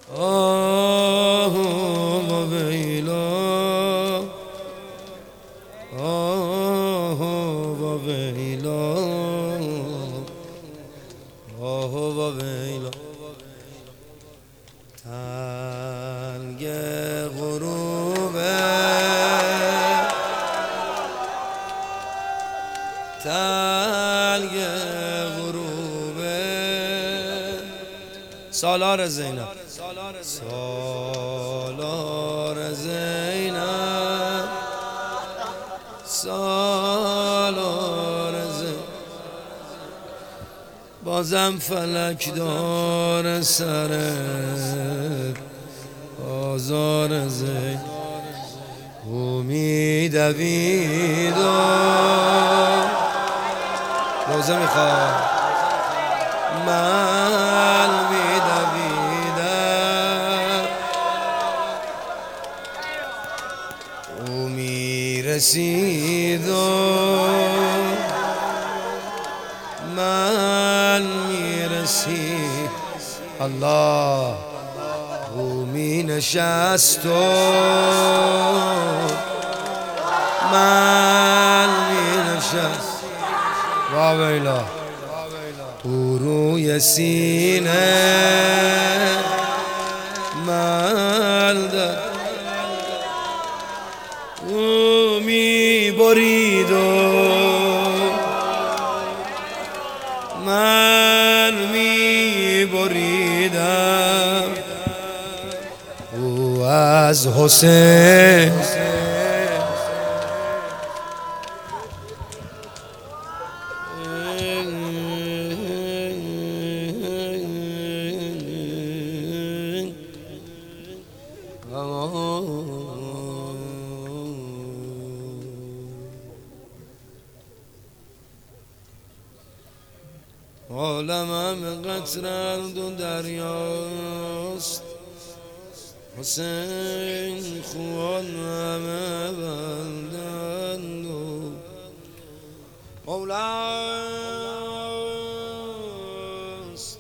آه و ویلا، آه و ویلا، آه و ویلا. تلگ غروبه، تلگ غروبه. سالار زینب، سالار زینب، سالار زینب. بازم فلک دار سرت آزار زینب. او می‌دوید و روزه میخواد، من می‌دویدم، او میرسید و من میرسید. الله. او مینشست و من مینشست. وا ویلا. او روی سینه من در، او میبرید و من میبریدم. او از حسین عالم همه قطرند و دریاست، حسین خوان همه بندند و مولاست.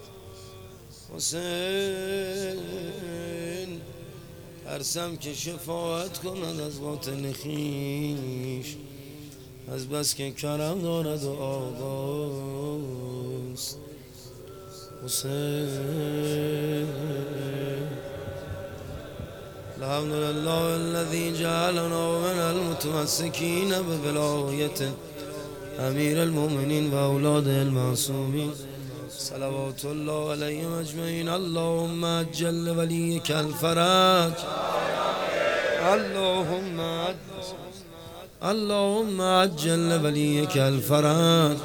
حسین ترسم که شفاعت کند از باطن خویش، از بس که کرم دارد و آقاست. حسین الحمدلله الذي جعلنا من المتمسكين بولایة امیر المؤمنین و اولاد المعصومین صلوات الله علیهم اجمعین. اللهم عجل لولیک الفرج، اللهم عجل لولیک الفرج،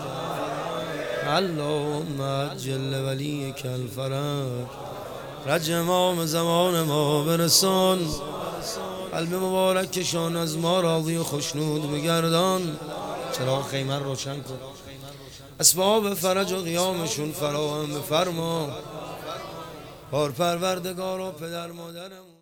اللهم عجل لولیک الفرج. رج امام زمان ما برسان، قلب مبارکشان از ما راضی و خشنود بگردان. چراغ خیمه روشن کن، اسباب فرج و قیامشون فراهم بفرما. بار پروردگار و پدر مادرمون